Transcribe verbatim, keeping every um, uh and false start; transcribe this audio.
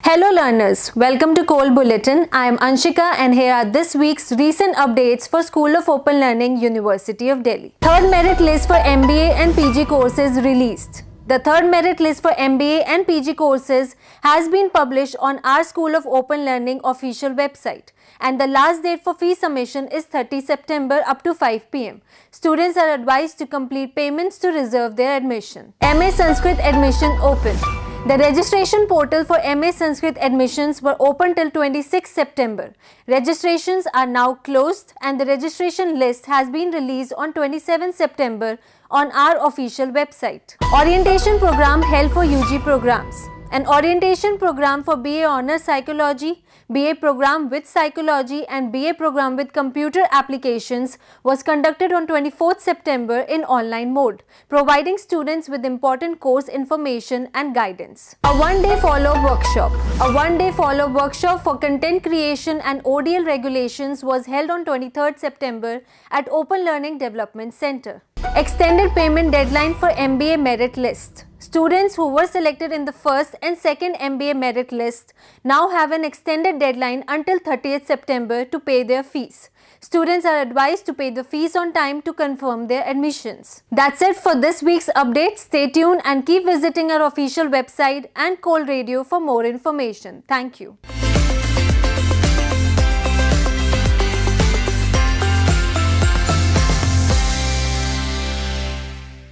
Hello learners, welcome to Cole Bulletin. I am Anshika and here are this week's recent updates for School of Open Learning, University of Delhi. Third merit list for M B A and P G courses released. The third merit list for M B A and P G courses has been published on our School of Open Learning official website, and the last date for fee submission is thirtieth September up to five p m Students are advised to complete payments to reserve their admission. M A Sanskrit admission open. The registration portal for M A Sanskrit admissions were open till twenty-sixth September. Registrations are now closed and the registration list has been released on twenty-seventh September on our official website. Orientation program held for U G programs. An orientation program for B A Honours Psychology, B A program with Psychology and B A program with Computer Applications was conducted on twenty-fourth September in online mode, providing students with important course information and guidance. A one-day follow-up workshop. A one-day follow-up workshop for content creation and O D L regulations was held on twenty-third September at Open Learning Development Center. Extended payment deadline for M B A merit list. Students who were selected in the first and second M B A merit list now have an extended deadline until thirtieth September to pay their fees. Students are advised to pay the fees on time to confirm their admissions. That's it for this week's update. Stay tuned and keep visiting our official website and Cole Radio for more information. Thank you.